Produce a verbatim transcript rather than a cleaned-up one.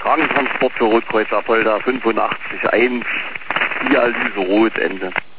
Krankentransport für Rotkreuz Apolda fünfundachtzig eins, Dialyse Rot, Ende.